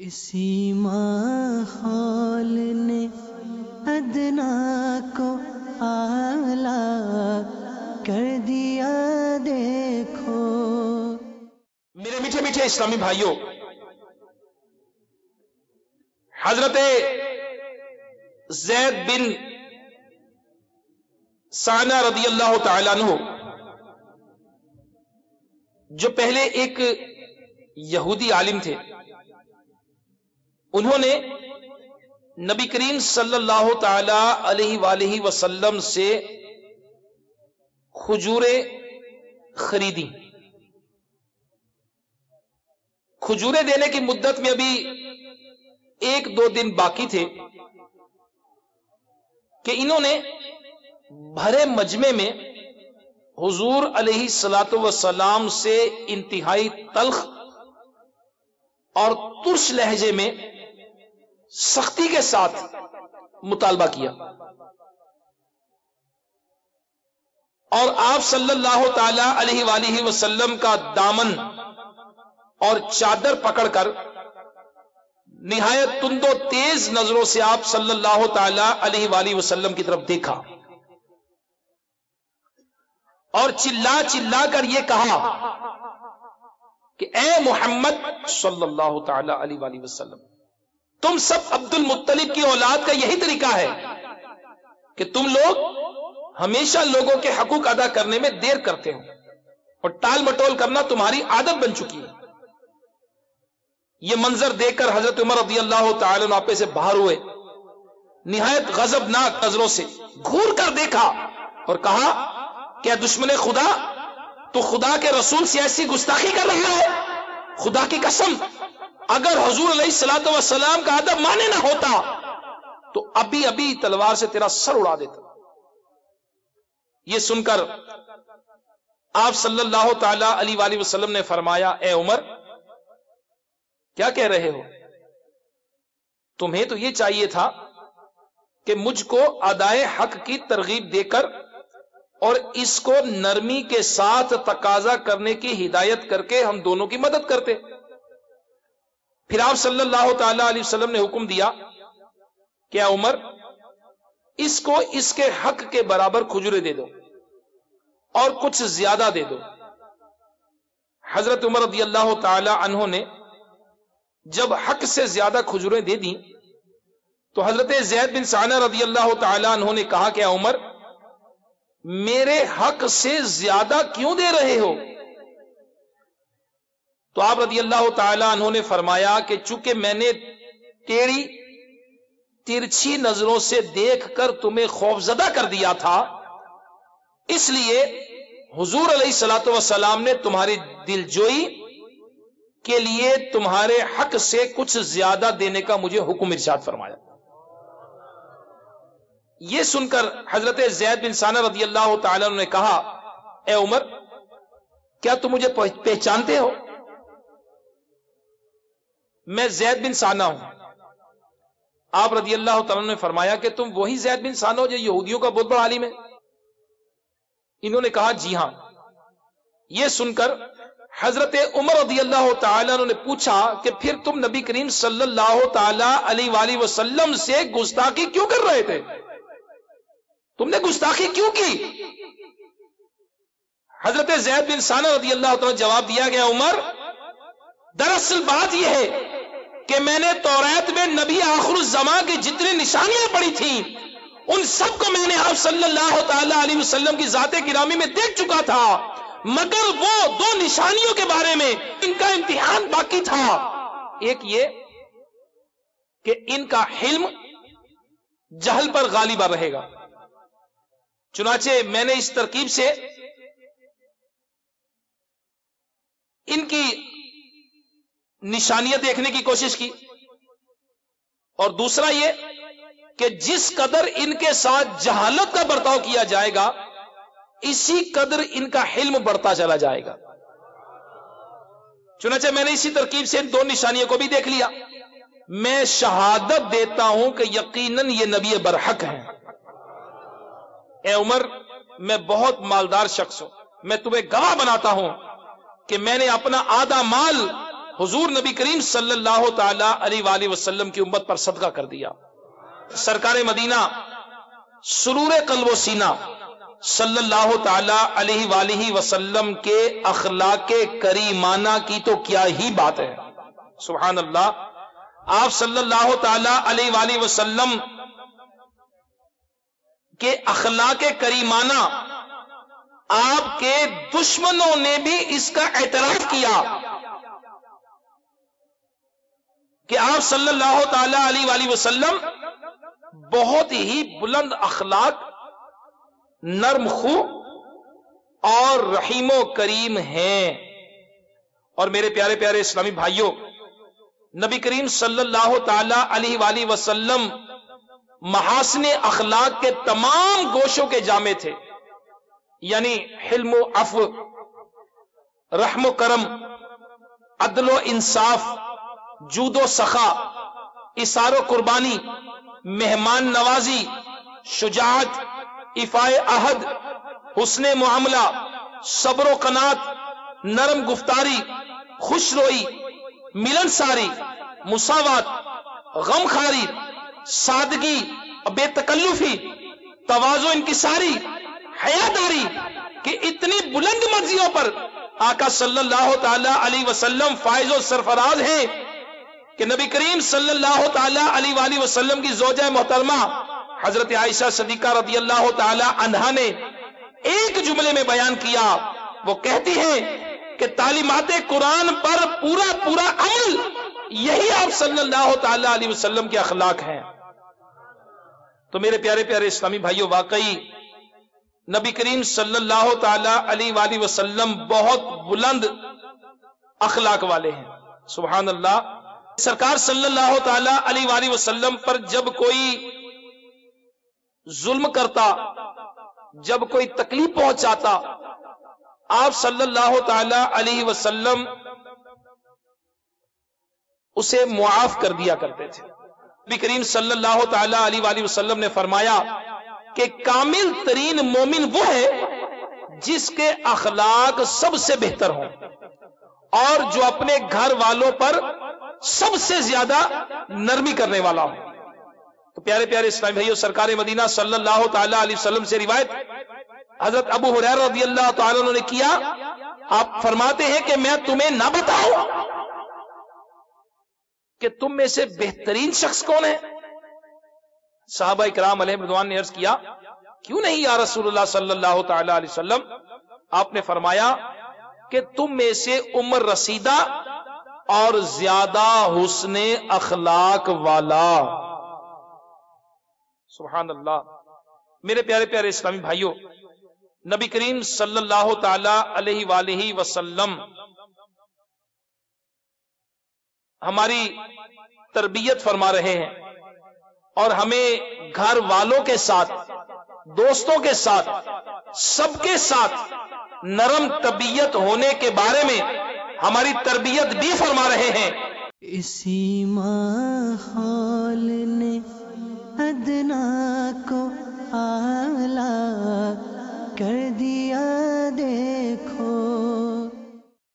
اسی ماحول نے ادنا کو اعلیٰ کر دیا دیکھو۔ میرے میٹھے میٹھے اسلامی بھائیوں، حضرت زید بن ثانہ رضی اللہ تعالی عنہ، جو پہلے ایک یہودی عالم تھے، انہوں نے نبی کریم صلی اللہ تعالی علیہ وآلہ وسلم سے کھجوریں خریدی۔ کھجوریں دینے کی مدت میں ابھی 1-2 دن باقی تھے کہ انہوں نے بھرے مجمع میں حضور علیہ الصلوۃ والسلام سے انتہائی تلخ اور ترش لہجے میں سختی کے ساتھ مطالبہ کیا، اور آپ صلی اللہ تعالی علیہ وآلہ وسلم کا دامن اور چادر پکڑ کر نہایت تند و تیز نظروں سے آپ صلی اللہ تعالی علیہ وآلہ وسلم کی طرف دیکھا اور چلا چلا کر یہ کہا کہ اے محمد صلی اللہ تعالی علیہ وآلہ وسلم، تم سب عبد المطلب کی اولاد کا یہی طریقہ ہے کہ تم لوگ ہمیشہ لوگوں کے حقوق ادا کرنے میں دیر کرتے ہو اور ٹال مٹول کرنا تمہاری عادت بن چکی ہے۔ یہ منظر دیکھ کر حضرت عمر رضی اللہ تعالی عنہ آپے سے باہر ہوئے، نہایت غضبناک نظروں سے گھور کر دیکھا اور کہا، کیا دشمن خدا تو خدا کے رسول سے ایسی گستاخی کر رہا ہے؟ خدا کی قسم، اگر حضور علیہ الصلوۃ والسلام کا ادب مانے نہ ہوتا تو ابھی ابھی تلوار سے تیرا سر اڑا دیتا۔ یہ سن کر آپ صلی اللہ تعالی علیہ وآلہ وسلم نے فرمایا، اے عمر، کیا کہہ رہے ہو؟ تمہیں تو یہ چاہیے تھا کہ مجھ کو ادائے حق کی ترغیب دے کر اور اس کو نرمی کے ساتھ تقاضا کرنے کی ہدایت کر کے ہم دونوں کی مدد کرتے۔ پھر آپ صلی اللہ تعالی علیہ وسلم نے حکم دیا کہ اے عمر، اس کو اس کے حق کے برابر کھجوریں دے دو اور کچھ زیادہ دے دو۔ حضرت عمر رضی اللہ تعالی عنہ نے جب حق سے زیادہ کھجوریں دے دیں تو حضرت زید بن ثانہ رضی اللہ تعالی عنہ نے کہا کہ اے عمر، میرے حق سے زیادہ کیوں دے رہے ہو؟ تو آپ رضی اللہ تعالی عنہ نے فرمایا کہ چونکہ میں نے تیری ترچھی نظروں سے دیکھ کر تمہیں خوفزدہ کر دیا تھا، اس لیے حضور علیہ الصلوۃ والسلام نے تمہاری دلجوئی کے لیے تمہارے حق سے کچھ زیادہ دینے کا مجھے حکم ارشاد فرمایا۔ یہ سن کر حضرت زید بن ثانہ رضی اللہ تعالی عنہ نے کہا، اے عمر، کیا تم مجھے پہچانتے ہو؟ میں زید بن ثانہ ہوں۔ آپ رضی اللہ تعالی عنہ نے فرمایا کہ تم وہی زید بن ثانہ ہو جو یہودیوں کا بہت بڑا عالم ہے؟ انہوں نے کہا جی ہاں۔ یہ سن کر حضرت عمر رضی اللہ تعالی عنہ نے پوچھا کہ پھر تم نبی کریم صلی اللہ تعالی علیہ وآلہ وسلم سے گستاخی کیوں کر رہے تھے؟ تم نے گستاخی کیوں کی؟ حضرت زید بن ثانہ رضی اللہ تعالی جواب دیا کہ عمر، دراصل بات یہ ہے کہ میں نے توریت میں نبی آخر الزمان کی جتنی نشانیاں پڑھی تھیں ان سب کو میں نے آپ صلی اللہ تعالی علیہ وسلم کی ذات گرامی میں دیکھ چکا تھا، مگر وہ 2 نشانیوں کے بارے میں ان کا امتحان باقی تھا۔ ایک یہ کہ ان کا حلم جہل پر غالب رہے گا۔ چنانچہ میں نے اس ترکیب سے ان کی نشانیاں دیکھنے کی کوشش کی، اور دوسرا یہ کہ جس قدر ان کے ساتھ جہالت کا برتاؤ کیا جائے گا اسی قدر ان کا حلم بڑھتا چلا جائے گا۔ چنانچہ میں نے اسی ترکیب سے ان 2 نشانیوں کو بھی دیکھ لیا۔ میں شہادت دیتا ہوں کہ یقیناً یہ نبی برحق ہیں۔ اے عمر، میں بہت مالدار شخص ہوں، میں تمہیں گواہ بناتا ہوں کہ میں نے اپنا آدھا مال حضور نبی کریم صلی اللہ تعالی علیہ وآلہ وسلم کی امت پر صدقہ کر دیا. سرکار مدینہ سرور قلب و سینہ صلی اللہ تعالی علیہ وآلہ وسلم کے اخلاق کریمانہ کی تو کیا ہی بات ہے. سبحان اللہ. آپ صلی اللہ تعالی علیہ وآلہ وسلم کے اخلاق کریمانہ آپ کے دشمنوں نے بھی اس کا اعتراف کیا کہ آپ صلی اللہ تعالی علیہ وآلہ وسلم بہت ہی بلند اخلاق، نرم خو اور رحیم و کریم ہیں. اور میرے پیارے پیارے اسلامی بھائیوں، نبی کریم صلی اللہ تعالی علیہ وآلہ وسلم محاسن اخلاق کے تمام گوشوں کے جامع تھے. یعنی حلم و عفو، رحم و کرم، عدل و انصاف، جود و سخا، اثار و قربانی، مہمان نوازی، شجاعت، ایفائے عہد، حسن معاملہ، صبر و قناعت، نرم گفتاری، خوش روئی، ملنساری، مساوات، غم خاری، سادگی، بے تکلفی، تواضع انکساری، حیاداری، کہ اتنی بلند مرضیوں پر آقا صلی اللہ تعالی علیہ وسلم فائز و سرفراز ہیں کہ نبی کریم صلی اللہ تعالی علیہ وآلہ وسلم کی زوجہ محترمہ حضرت عائشہ صدیقہ رضی اللہ تعالی عنہا نے ایک جملے میں بیان کیا. وہ کہتی ہیں کہ تعلیمات قرآن پر پورا پورا عمل یہی آپ صلی اللہ تعالی علیہ وسلم کے اخلاق ہیں. تو میرے پیارے پیارے اسلامی بھائیوں، واقعی نبی کریم صلی اللہ تعالی علیہ وآلہ وسلم بہت بلند اخلاق والے ہیں. سبحان اللہ. سرکار صلی اللہ تعالی علیہ وآلہ وسلم پر جب کوئی ظلم کرتا، جب کوئی تکلیف پہنچاتا، آپ صلی اللہ تعالی علیہ وسلم اسے معاف کر دیا کرتے تھے. نبی کریم صلی اللہ تعالی علیہ وآلہ وسلم نے فرمایا کہ کامل ترین مومن وہ ہے جس کے اخلاق سب سے بہتر ہوں اور جو اپنے گھر والوں پر سب سے زیادہ نرمی کرنے والا ہو. تو پیارے پیارے اسلامی بھائیوں، سرکار مدینہ صلی اللہ تعالی علیہ وسلم سے روایت حضرت ابو ہریرہ رضی اللہ تعالی عنہ نے کیا. آپ فرماتے ہیں کہ میں تمہیں نہ بتاؤں کہ تم میں سے بہترین شخص کون ہے؟ صحابہ کرام علیہم رضوان نے عرض کیا، کیوں نہیں یا رسول اللہ صلی اللہ تعالی علیہ وسلم؟ آپ نے فرمایا کہ تم میں سے عمر رسیدہ اور زیادہ حسن اخلاق والا. سبحان اللہ. میرے پیارے پیارے اسلامی بھائیوں، نبی کریم صلی اللہ تعالی علیہ وآلہ وسلم ہماری تربیت فرما رہے ہیں اور ہمیں گھر والوں کے ساتھ، دوستوں کے ساتھ، سب کے ساتھ نرم طبیعت ہونے کے بارے میں ہماری تربیت بھی فرما رہے ہیں. اسی ماں